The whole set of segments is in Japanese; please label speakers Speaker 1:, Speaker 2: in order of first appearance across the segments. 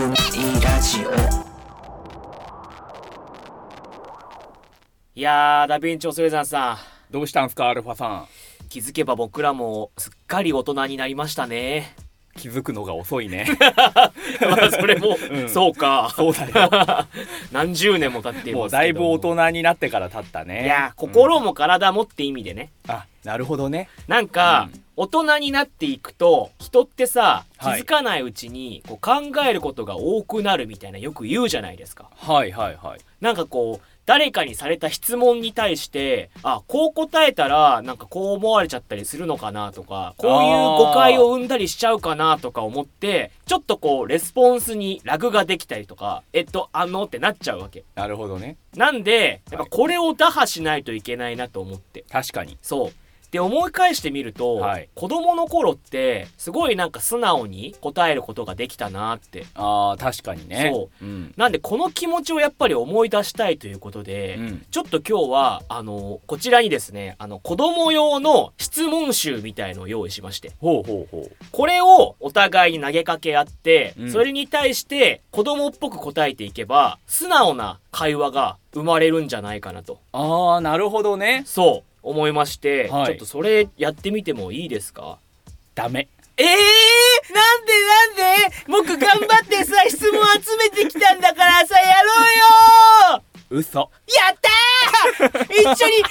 Speaker 1: いラジオ。
Speaker 2: いやー、ダヴィンチ・オスレザンさん、
Speaker 3: どうしたんすかアルファさん。
Speaker 2: 気づけば僕らもすっかり大人になりましたね。
Speaker 3: 気づくのが遅いね
Speaker 2: まあそれも、そうか、
Speaker 3: そうだよ
Speaker 2: 何十年も経っていますけど
Speaker 3: もうだいぶ大人になってから経ったね。
Speaker 2: いや、心も体もって意味でね、
Speaker 3: あ、なるほどね。
Speaker 2: なんか、大人になっていくと人ってさ、気
Speaker 3: はい
Speaker 2: づかないうちにこう考えることが多くなるみたいなよく言うじゃないですか。
Speaker 3: はいはいはい。
Speaker 2: なんかこう誰かにされた質問に対してこう答えたらなんかこう思われちゃったりするのかなとか、こういう誤解を生んだりしちゃうかなとか思って、ちょっとこうレスポンスにラグができたりとかってなっちゃうわけ
Speaker 3: なるほどね。
Speaker 2: なんで、やっぱこれを打破しないといけないなと思って、
Speaker 3: 確かに。
Speaker 2: そうで思い返してみると、子供の頃ってすごいなんか素直に答えることができたなって。
Speaker 3: 確かにね。
Speaker 2: そう、なんでこの気持ちをやっぱり思い出したいということで、ちょっと今日はこちらにですね子供用の質問集みたいのを用意しまして、これをお互いに投げかけ合って、それに対して子供っぽく答えていけば素直な会話が生まれるんじゃないかなと。
Speaker 3: なるほどね。
Speaker 2: そう思いまして、ちょっとそれやってみてもいいですか？
Speaker 3: ダメ。
Speaker 2: なんで僕頑張ってさ質問集めてきたんだからさ、やろうよ。
Speaker 3: 嘘。
Speaker 2: やったー一緒にいっぱい喋れる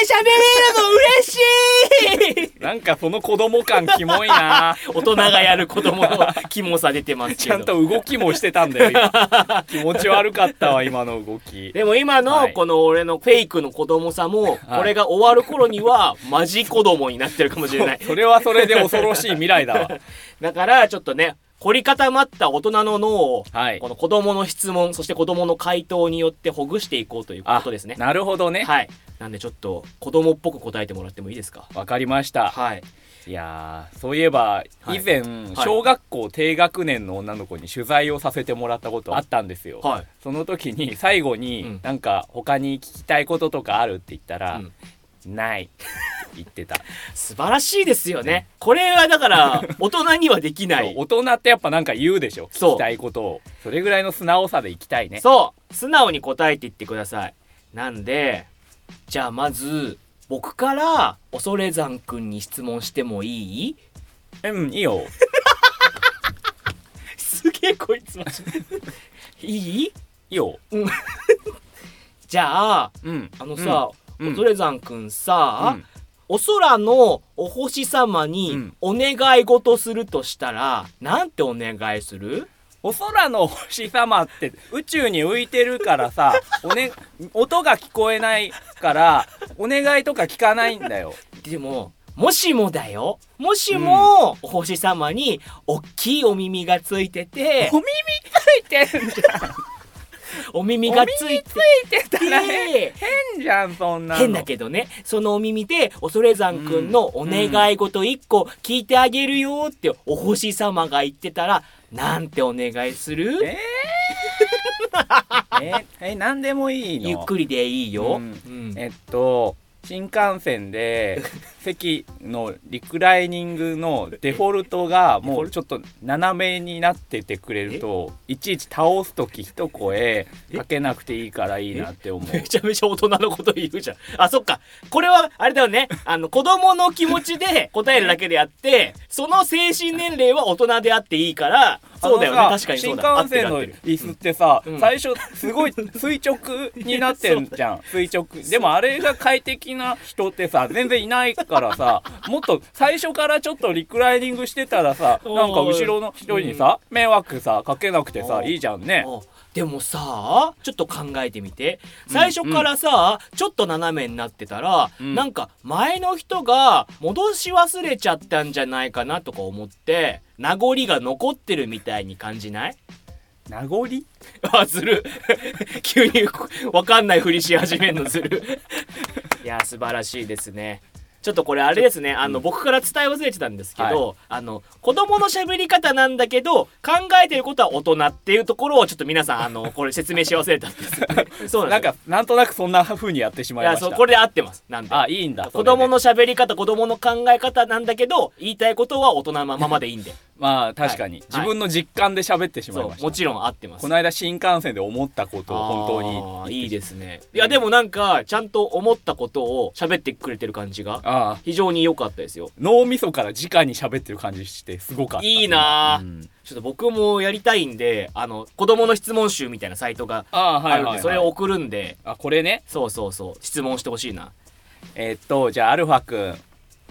Speaker 2: の嬉しい
Speaker 3: なんかその子供感キモいな
Speaker 2: 大人がやる子供のキモさ出てますけど
Speaker 3: ちゃんと動きもしてたんだよ今気持ち悪かったわ今の動き。
Speaker 2: でも今のこの俺のフェイクの子供さも、これが終わる頃にはマジ子供になってるかもしれない。
Speaker 3: それはそれで恐ろしい未来だわ
Speaker 2: だからちょっとね、凝り固まった大人の脳を、この子供の質問、そして子供の回答によってほぐしていこうということですね。
Speaker 3: なるほどね。
Speaker 2: はい。なんでちょっと子供っぽく答えてもらってもいいですか？
Speaker 3: わかりました。
Speaker 2: はい。
Speaker 3: いやー、そういえば以前、小学校低学年の女の子に取材をさせてもらったことあったんですよ。その時に最後に、なんか他に聞きたいこととかあるって言ったら、ないって言ってた。
Speaker 2: 素晴らしいですよね。これはだから大人にはできない
Speaker 3: 大人ってやっぱなんか言うでしょ、聞きたいことを。それぐらいの素直さでいきたいね。
Speaker 2: そう素直に答えていってください。なんでじゃあまず僕から恐山くんに質問してもいい？
Speaker 3: いいよ
Speaker 2: すげえこいつマジでいい？い
Speaker 3: いよ
Speaker 2: じゃあ、さ、恐山くんさ、お空のお星様にお願い事するとしたら、なんてお願いする？
Speaker 3: お空の星様って宇宙に浮いてるからさ音が聞こえないからお願いとか聞かないんだよ。
Speaker 2: でももしもだよ、もしも、お星様におっきいお耳がついてて、
Speaker 3: お耳ついてるじゃん
Speaker 2: お耳がついて
Speaker 3: たら変じゃんそんなの。
Speaker 2: 変だけどね、そのお耳で恐山くんのお願い事1個聞いてあげるよってお星様が言ってたら、なんてお願いする？
Speaker 3: なんでもいいの？
Speaker 2: ゆっくりでいいよ。
Speaker 3: 新幹線で席のリクライニングのデフォルトがもうちょっと斜めになっててくれると、いちいち倒すとき一声かけなくていいからいいなって思う。
Speaker 2: めちゃめちゃ大人のこと言うじゃん。あ、そっか。これはあれだよね。子供の気持ちで答えるだけであって、その精神年齢は大人であっていいから、そうだよね。確かにそうだ。
Speaker 3: 新幹線の椅子ってさ、最初すごい垂直になってるじゃん。垂直。でもあれが快適な人ってさ全然いないからさ、もっと最初からちょっとリクライニングしてたらさ、なんか後ろの人にさ、迷惑さかけなくてさいいじゃんね。
Speaker 2: でもさ、ちょっと考えてみて。最初からさ、ちょっと斜めになってたら、なんか前の人が戻し忘れちゃったんじゃないかなとか思って、名残が残ってるみたいに感じない？
Speaker 3: 名残？
Speaker 2: する急にわかんないふりし始めるのするいや素晴らしいですね。ちょっとこれあれですね、僕から伝え忘れてたんですけど、子供の喋り方なんだけど考えてることは大人っていうところをちょっと皆さんこれ説明し忘れたんですそうなんですよ。
Speaker 3: なんとなくそんな風にやってしまいました。
Speaker 2: いや、これで合ってます。なんで
Speaker 3: いいんだ。
Speaker 2: 子供の喋り方、子供の考え方なんだけど言いたいことは大人のままでいいんで
Speaker 3: まあ確かに、自分の実感で喋ってしまいました。
Speaker 2: もちろん合ってます。
Speaker 3: この間新幹線で思ったことを本当に
Speaker 2: いいですね。いやでもなんかちゃんと思ったことを喋ってくれてる感じが非常に良かったですよ。
Speaker 3: 脳みそから直に喋ってる感じしてすごかった。
Speaker 2: いいな、ちょっと僕もやりたいんで、子供の質問集みたいなサイトがあるんで、それを送るんで。
Speaker 3: これね。
Speaker 2: そう質問してほしいな。
Speaker 3: じゃあアルファくん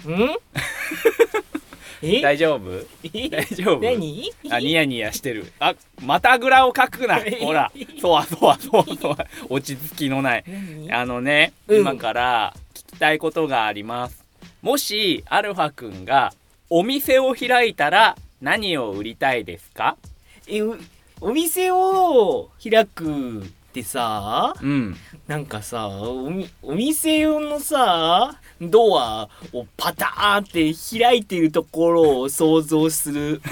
Speaker 3: 大丈夫？大丈夫？
Speaker 2: 何？
Speaker 3: ニヤニヤしてる。またぐらを書くな。ほら、そう落ち着きのない。今から聞きたいことがあります。もしアルファくんがお店を開いたら何を売りたいですか？
Speaker 2: お店を開くってさ、なんかさ、お店用のさ、ドアをパターンって開いてるところを想像する。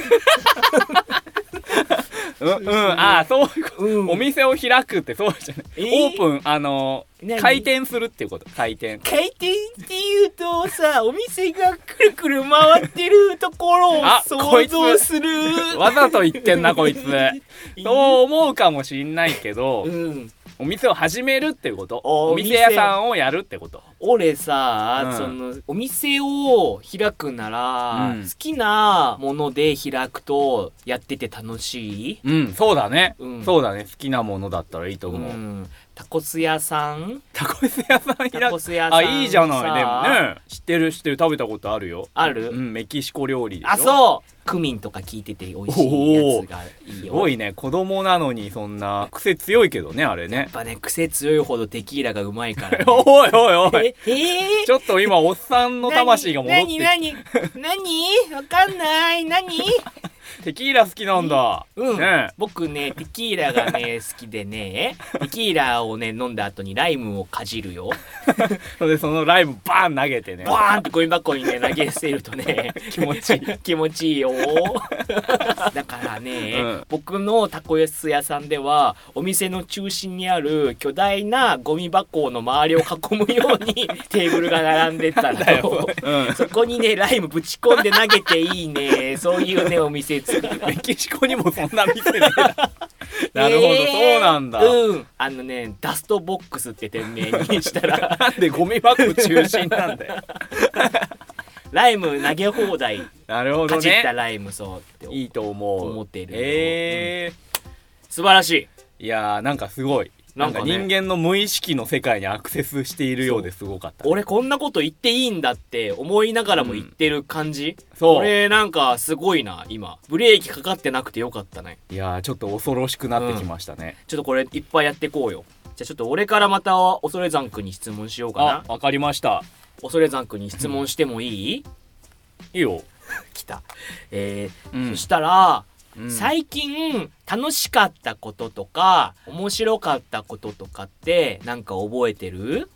Speaker 2: そういうこと、お店を開くってそうじゃない、オープン開店するっていうこと。開店っていうとさ、お店がくるくる回ってるところを想像する。
Speaker 3: わざと言ってんなこいつ。そう思うかもしんないけど、お店を始めるっていうこと。お店屋さんをやるってこと。
Speaker 2: 俺さ、お店を開くなら、好きなもので開くとやってて楽しい。
Speaker 3: そうだね、そうだね。好きなものだったらいいと思う。
Speaker 2: タコス屋さん
Speaker 3: いいじゃない。でもね、知ってる食べたことあるよ。
Speaker 2: ある？
Speaker 3: メキシコ料理でしょ。
Speaker 2: そうクミンとか効いてて美味しいやつがいいよ。
Speaker 3: すごいね。子供なのにそんな癖強いけどね、あれね。
Speaker 2: やっぱね、癖強いほどテキーラがうまいからね。
Speaker 3: おいちょっと今おっさんの魂が戻ってきて。
Speaker 2: 何わかんない。何
Speaker 3: テキーラ好きなんだ。
Speaker 2: 僕ね、テキーラがね好きでね、テキーラをね飲んだ後にライムをかじるよ。
Speaker 3: そのライムバーン投げてね、
Speaker 2: バーンってゴミ箱にね投げ捨てるとね
Speaker 3: 気持ちいい
Speaker 2: よ。だからね、僕のタコス屋さんではお店の中心にある巨大なゴミ箱の周りを囲むようにテーブルが並んでたんだよ。そこにねライムぶち込んで投げていいね、そういうねお店。
Speaker 3: メキシコにもそんな店ねえなるほど、そうなんだ。
Speaker 2: ダストボックスって店名にしたら
Speaker 3: なんでゴミ箱中心なんだよ。
Speaker 2: ライム投げ放題。
Speaker 3: なるほどね。
Speaker 2: かじったライムそうって
Speaker 3: いいと思
Speaker 2: っている。素晴らしい。
Speaker 3: いやー、なんかすごい。なんか人間の無意識の世界にアクセスしているようですごかった、ね。
Speaker 2: 俺こんなこと言っていいんだって思いながらも言ってる感じ。俺なんかすごいな。今ブレーキかかってなくてよかったね。
Speaker 3: いやー、ちょっと恐ろしくなってきましたね。
Speaker 2: ちょっとこれいっぱいやっていこうよ。じゃあちょっと俺からまた恐山くんに質問しようかな。
Speaker 3: わかりました。
Speaker 2: 恐山くんに質問してもいい？
Speaker 3: いいよ。
Speaker 2: 来た。そしたら、最近楽しかったこととか面白かったこととかってなんか覚えてる？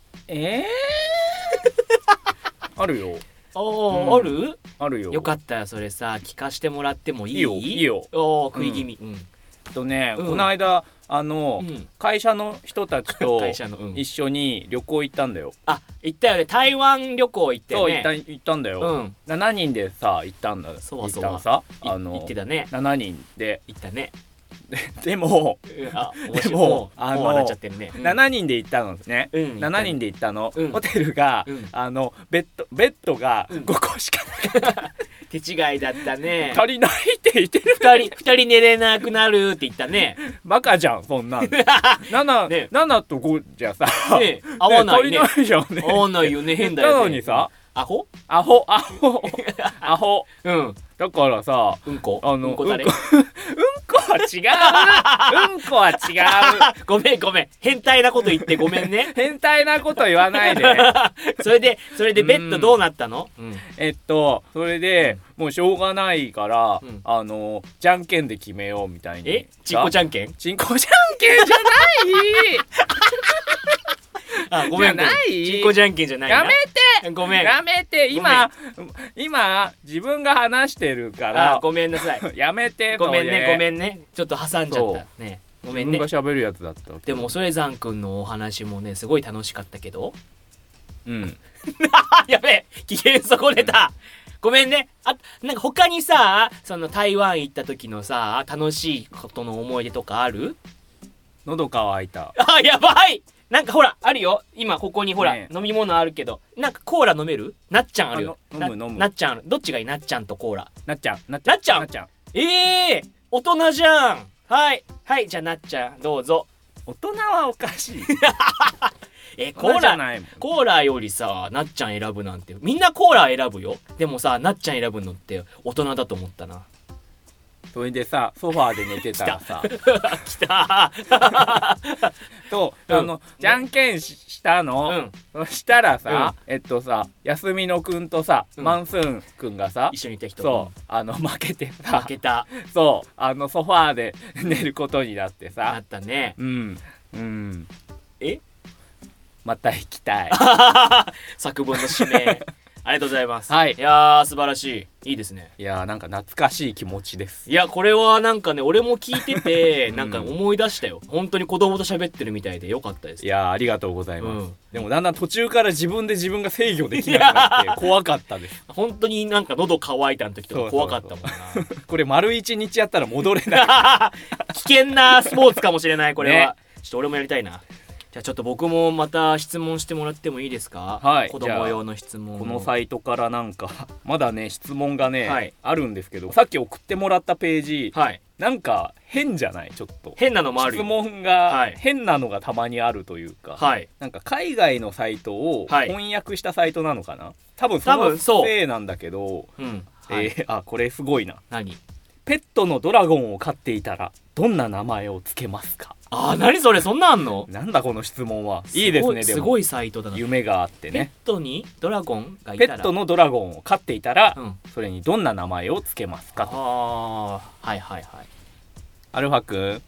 Speaker 3: あるよ。
Speaker 2: ある？
Speaker 3: あるよ。
Speaker 2: よかったらそれさ聞かしてもらってもいい？
Speaker 3: いいよ。
Speaker 2: 食い気味。
Speaker 3: この間会社の人たちと一緒に旅行行ったんだよ。
Speaker 2: 行ったよね。台湾旅行行ってね。
Speaker 3: そう行ったんだよ。7人でさ行ったんだ。
Speaker 2: そう
Speaker 3: 行
Speaker 2: ってたね。
Speaker 3: 7人で
Speaker 2: 行ったね。
Speaker 3: でも
Speaker 2: 笑っちゃってるね。
Speaker 3: 7人で行ったのね。7人で行ったの。ホテルがベッドが5個しかなかった。
Speaker 2: 手違いだったね。
Speaker 3: 足りないって言ってる。
Speaker 2: 2人寝れなくなるって言ったね。
Speaker 3: バカじゃんそんなん。7と5じゃさ
Speaker 2: 合わないね。
Speaker 3: 足りないじゃんね。
Speaker 2: 合わないよね。変だよね。
Speaker 3: なのにさ、
Speaker 2: アホ。
Speaker 3: だからさ、
Speaker 2: うんこ誰？
Speaker 3: は違う。ご
Speaker 2: めん。変態なこと言ってごめんね。
Speaker 3: 変態なこと言わないで。
Speaker 2: それでベッドどうなったの？
Speaker 3: それでもうしょうがないから、じゃんけんで決めようみたいに。
Speaker 2: チンコじゃんけん？
Speaker 3: チンコじゃんけんじゃない。
Speaker 2: ごめん。チンコじゃんけんじゃないな。
Speaker 3: やめて。
Speaker 2: ごめん。
Speaker 3: やめて。今自分が話してるから。
Speaker 2: ごめんなさい。
Speaker 3: やめて。
Speaker 2: ごめんね。ちょっと挟んじゃったね。ごめんね。
Speaker 3: 自分が喋るやつだった。
Speaker 2: でも恐山くんのお話もねすごい楽しかったけど。やべえ、機嫌損ねた。 ごめんね。なんか他にさ、その台湾行った時のさ、楽しいことの思い出とかある？
Speaker 3: 喉乾いた。
Speaker 2: あ、やばい。なんかほら、あるよ。今ここにほら、
Speaker 3: ね、
Speaker 2: 飲み物あるけど。なんかコーラ飲める？なっちゃんあるよ。
Speaker 3: 飲む。
Speaker 2: なっちゃんある。どっちがいい？なっちゃんとコーラ。
Speaker 3: なっちゃん。
Speaker 2: 大人じゃん。はい。はい、じゃあなっちゃん、どうぞ。
Speaker 3: 大人はおかしい。
Speaker 2: コーラよりさ、なっちゃん選ぶなんて。みんなコーラ選ぶよ。でもさ、なっちゃん選ぶのって大人だと思ったな。
Speaker 3: それでさ、ソファーで寝てたらさ
Speaker 2: 来た
Speaker 3: と、じゃんけんしたの、そしたらさ、休みのくんとさ、マンスーンくんがさ、
Speaker 2: 一緒にいた人、
Speaker 3: そう負けてさ、
Speaker 2: 負けた。
Speaker 3: そうソファーで寝ることになってさ、
Speaker 2: なったね。
Speaker 3: また行きたい。
Speaker 2: 作文の指名ありがとうございます。
Speaker 3: はい。
Speaker 2: いやー、素晴らしい。いいですね。
Speaker 3: いやー、なんか懐かしい気持ちです。
Speaker 2: いや、これはなんかね、俺も聞いててなんか思い出したよ。本当に子供と喋ってるみたいでよかったです。
Speaker 3: いやー、ありがとうございます。でもだんだん途中から自分が制御できなくなって怖かったです。
Speaker 2: 本当になんか喉乾いた時とか怖かったもんな。
Speaker 3: これ丸1日やったら戻れない。
Speaker 2: 危険なスポーツかもしれない、これは、ね、ちょっと俺もやりたいな。じゃあちょっと僕もまた質問してもらってもいいですか？
Speaker 3: はい。
Speaker 2: 子供用の質問。
Speaker 3: このサイトからなんかまだね質問がね、はい、あるんですけど、さっき送ってもらったページ、はい、なんか変じゃない？ちょっと
Speaker 2: 変なのもあるよ。
Speaker 3: 質問が変なのがたまにあるというか、はい、なんか海外のサイトを翻訳したサイトなのかな？多分そのせいなんだけど、これすごいな。
Speaker 2: 何？
Speaker 3: ペットのドラゴンを飼っていたらどんな名前をつけますか？
Speaker 2: 何それ、そんなあんの？
Speaker 3: なんだこの質問は。いいですね。でも
Speaker 2: すごいサイトだな。
Speaker 3: 夢があってね。
Speaker 2: ペットにドラゴンがいたら、
Speaker 3: ペットのドラゴンを飼っていたら、それにどんな名前をつけますかと。
Speaker 2: はいはいはい。
Speaker 3: アルファくん、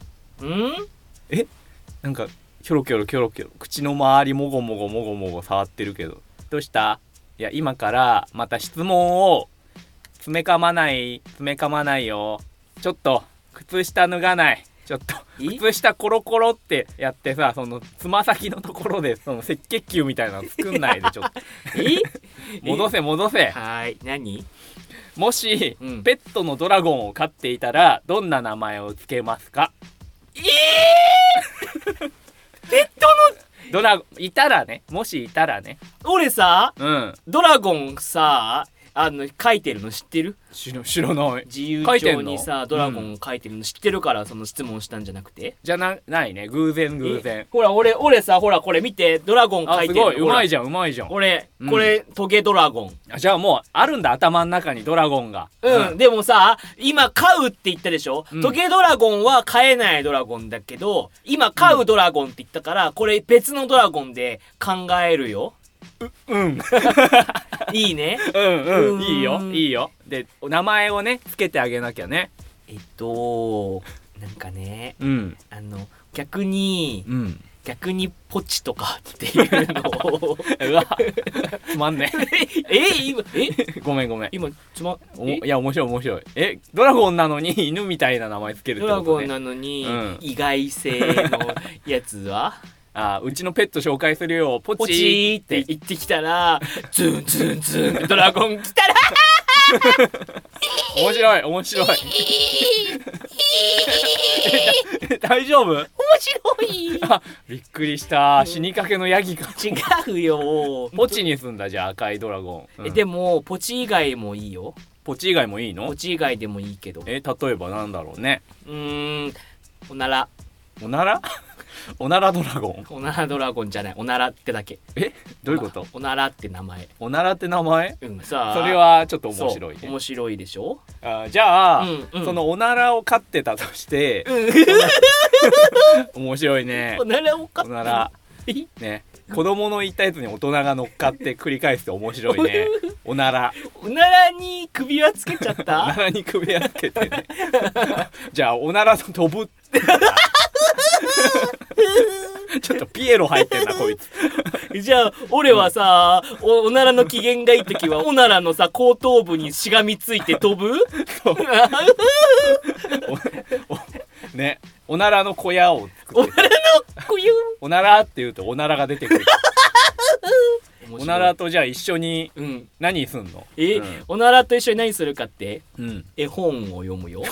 Speaker 3: なんかキョロキョロ口の周りもごもご触ってるけど、どうした？いや、今からまた質問を詰めかまないよ。ちょっと靴下脱がない。ちょっと靴下コロコロってやってさ、そのつま先のところでその赤血球みたいなの作んないでちょっと戻せ。
Speaker 2: はい。何？
Speaker 3: もし、ペットのドラゴンを飼っていたらどんな名前をつけますか？
Speaker 2: ペットの
Speaker 3: ドラゴンいたらね、もしいたらね。
Speaker 2: 俺さ、ドラゴンさ、書いてるの知ってる？
Speaker 3: 知らない。
Speaker 2: 自由帳にさ、ドラゴン書いてるの知ってるから、その質問したんじゃなくて？
Speaker 3: じゃないね。偶然。
Speaker 2: ほら、俺さ、ほら、これ見て、ドラゴン書いてる。
Speaker 3: すごい、うまいじゃん。
Speaker 2: 俺、これ、トゲドラゴン。
Speaker 3: じゃあもう、あるんだ、頭の中にドラゴンが。
Speaker 2: でもさ、今、飼うって言ったでしょ？トゲドラゴンは飼えないドラゴンだけど、今、飼うドラゴンって言ったから、これ別のドラゴンで考えるよ。いいね。
Speaker 3: いいよ。で、名前をねつけてあげなきゃね。
Speaker 2: なんかね、逆にポチとかっていうのを
Speaker 3: うわ、つまんねごめん
Speaker 2: 今
Speaker 3: いや面白い。ドラゴンなのに犬みたいな名前つけるってことね。
Speaker 2: ドラゴンなのに意外性のやつは
Speaker 3: うちのペット紹介するよ。ポチ
Speaker 2: ーって言ってきたら、ズンってドラゴン来たら
Speaker 3: 面白い大丈夫？面
Speaker 2: 白い。
Speaker 3: びっくりした。死にかけのヤギか。
Speaker 2: 違うよ。
Speaker 3: ポチにすんだ。じゃあ赤いドラゴ
Speaker 2: ン。でもポチ以外もいいよ。
Speaker 3: ポチ以外もいいの？
Speaker 2: ポチ以外でもいいけど。
Speaker 3: 例えばなんだろうね。
Speaker 2: おなら
Speaker 3: おならドラゴン？
Speaker 2: おならドラゴンじゃない。おならってだけ。
Speaker 3: どういうこと？
Speaker 2: おならって名前。
Speaker 3: おならって名前？
Speaker 2: さあ、
Speaker 3: それはちょっと面白いね。
Speaker 2: 面白いでしょ？
Speaker 3: じゃあ、そのおならを飼ってたとして、面白いね。
Speaker 2: おならを飼って
Speaker 3: おならね、子供の言ったやつに大人が乗っかって繰り返すって面白いね。おなら
Speaker 2: に首輪つけちゃった？
Speaker 3: おならに首輪つけてね。じゃあおならと飛ぶちょっとピエロ入ってんなこいつ。
Speaker 2: じゃあ俺はさ、おならの機嫌がいい時はおならのさ後頭部にしがみついて飛ぶ
Speaker 3: ね、おならの小屋を作って、
Speaker 2: おならの小屋、
Speaker 3: おならって言うとおならが出てくる。おおならとじゃあ一緒に何すんの？
Speaker 2: おならと一緒に何するかって、絵本を読むよ。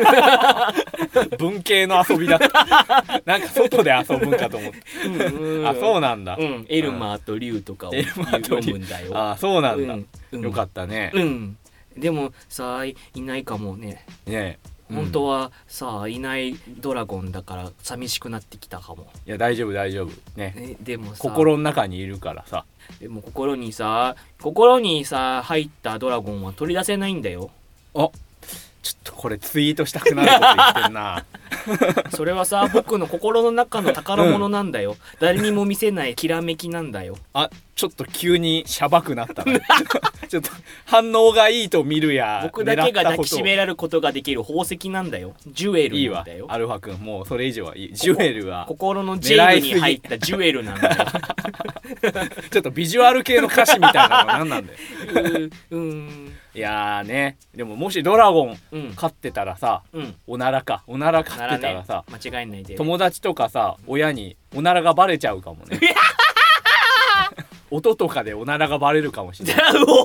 Speaker 3: 文系の遊びだった。なんか外で遊ぶんかと思って。あ、そうなんだ。
Speaker 2: エルマーとリュウとかを読むんだよ。
Speaker 3: あ、そうなんだ。よかったね。
Speaker 2: でもさ、いないかもね。本当はさ、いないドラゴンだから寂しくなってきたかも。
Speaker 3: いや、大丈夫大丈夫ね。
Speaker 2: でもさ、
Speaker 3: 心の中にいるからさ。
Speaker 2: でも心にさ入ったドラゴンは取り出せないんだよ。
Speaker 3: あ、ちょっとこれツイートしたくなること言ってんな。
Speaker 2: それはさ、僕の心の中の宝物なんだよ。誰にも見せないきらめきなんだよ。
Speaker 3: あ、ちょっと急にシャバくなったな。ちょっと反応がいいと見るや、
Speaker 2: 僕だけが抱きしめられることができる宝石なんだよ。ジュエルなんだよ。いい
Speaker 3: わ、アルファ君、もうそれ以上はいい。ジュエルは
Speaker 2: 心のジェイルに入ったジュエルなんだよ。
Speaker 3: ちょっとビジュアル系の歌詞みたいなの何なんだよ。いやーね、でももしドラゴン飼ってたらさ、おなら飼ってたらさ、
Speaker 2: 間違いないで、
Speaker 3: 友達とかさ、親におならがバレちゃうかもね。音とかでおならがバレるかもしれない。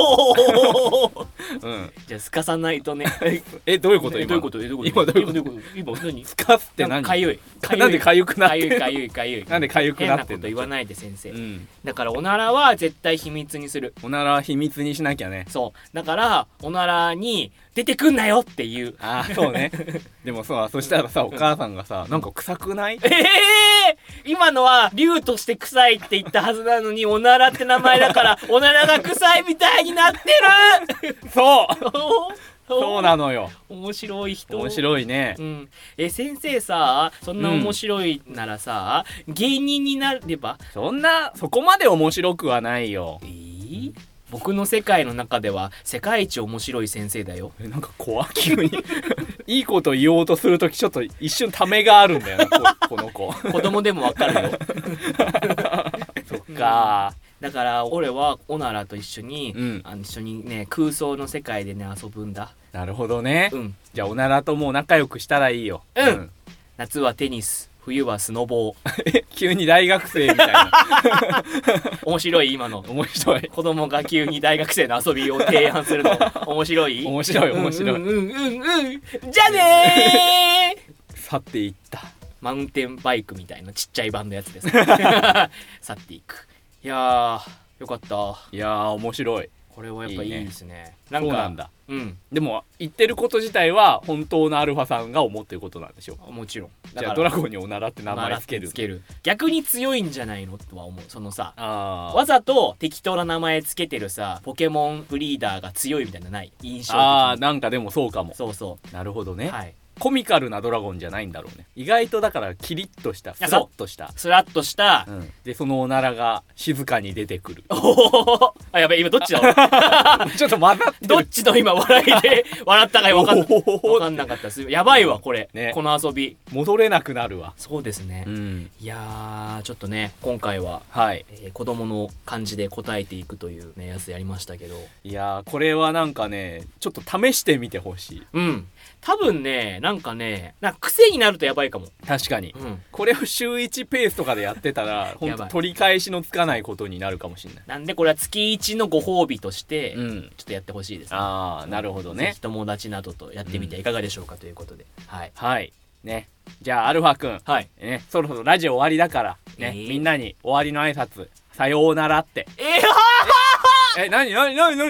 Speaker 2: じゃあすかさないとね。
Speaker 3: どういうこと？
Speaker 2: 今どういうこと今何？
Speaker 3: すかすって何？
Speaker 2: かゆい。
Speaker 3: なんでかゆくなってんの？
Speaker 2: かゆい。
Speaker 3: なんでかゆくなってんの？
Speaker 2: 変なこと言わないで先生。だからおならは絶対秘密にする。
Speaker 3: おならは秘密にしなきゃね。
Speaker 2: そう。だからおならに出てくんなよっていう。
Speaker 3: あ、そうね。でもさ、そしたらさ、お母さんがさ、なんか臭くない？
Speaker 2: 今のは竜として臭いって言ったはずなのに、おならって名前だからおならが臭いみたいになってる。
Speaker 3: そうなのよ。
Speaker 2: 面白い人。
Speaker 3: 面白いね。
Speaker 2: 先生さ、そんな面白いならさ、芸人になれば？
Speaker 3: そこまで面白くはないよ。
Speaker 2: 僕の世界の中では世界一面白い先生だよ。
Speaker 3: なんか怖い、急に。いいこと言おうとするときちょっと一瞬ためがあるんだよな、この子。
Speaker 2: 子供でもわかるよ。
Speaker 3: そっか。
Speaker 2: だから俺はオナラと一緒に、一緒にね、空想の世界でね、遊ぶんだ。
Speaker 3: なるほどね。じゃあオナラともう仲良くしたらいいよ。
Speaker 2: 夏はテニス、冬はスノボー。
Speaker 3: 急に大学生みたいな。
Speaker 2: 面白い？今の
Speaker 3: 面白い。
Speaker 2: 子供が急に大学生の遊びを提案するの面白い？
Speaker 3: 面白い面白い。
Speaker 2: じゃあね
Speaker 3: ー。去っていった。
Speaker 2: マウンテンバイクみたいなちっちゃい版のやつです。去っていく。いやー、よかった。
Speaker 3: いやー、面白い。
Speaker 2: これはやっぱいいですね。
Speaker 3: そうなんだ。でも言ってること自体は本当のアルファさんが思ってることなんでしょう。
Speaker 2: もちろん。
Speaker 3: じゃあドラゴンにおならって名前つける。
Speaker 2: 逆に強いんじゃないのとは思う。そのさ、わざと適当な名前つけてるさ、ポケモンブリーダーが強いみたいなない印象的に。
Speaker 3: なんかでもそうかも。
Speaker 2: そう。
Speaker 3: なるほどね。コミカルなドラゴンじゃないんだろうね。意外とだからキリッとしたスラッとしたで、そのおならが静かに出てくる。
Speaker 2: あ、やべえ、今どっちだ
Speaker 3: ちょっと混ざってる。
Speaker 2: どっちの今笑いで笑ったか分かんなかったです。やばいわこれ、この遊び
Speaker 3: 戻れなくなるわ。
Speaker 2: そうですね。いやー、ちょっとね、今回は子供の漢字で答えていくというねやつやりましたけど、
Speaker 3: いやー、これはなんかね、ちょっと試してみてほしい。
Speaker 2: 多分ね、なんか癖になるとやばいかも。
Speaker 3: 確かに、これを週1ペースとかでやってたらほんと取り返しのつかないことになるかもしれない。
Speaker 2: なんでこれは月1のご褒美として、ちょっとやってほしいですね。
Speaker 3: なるほどね。
Speaker 2: ぜひ友達などとやってみてはいかがでしょうかということで、
Speaker 3: はいね。じゃあアルファくん、そろそろラジオ終わりだからね、みんなに終わりの挨拶、さようならって。何気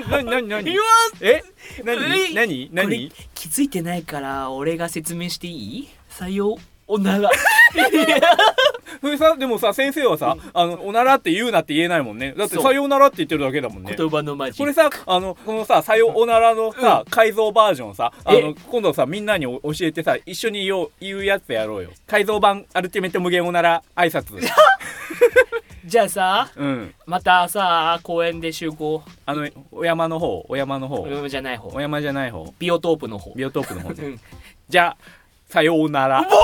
Speaker 2: づいてないから俺が説明していい？さようなら。
Speaker 3: それさ、でもさ、先生はさ、おならって言うなって言えないもんね。だってさようならって言ってるだけだもんね。
Speaker 2: 言葉のマジック。
Speaker 3: これさ、このさ、さようならのさ、改造バージョンさ、今度さ、みんなに教えてさ、一緒に言うやつやろうよ。改造版アルティメット無限おなら挨拶。
Speaker 2: じゃあさ、またさ、公園で集合。
Speaker 3: お山の方。
Speaker 2: お山じゃない方。ビオトープの方ね。
Speaker 3: じゃあさようなら。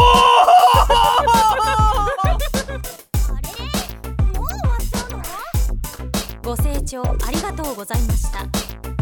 Speaker 1: ご清聴ありがとうございました。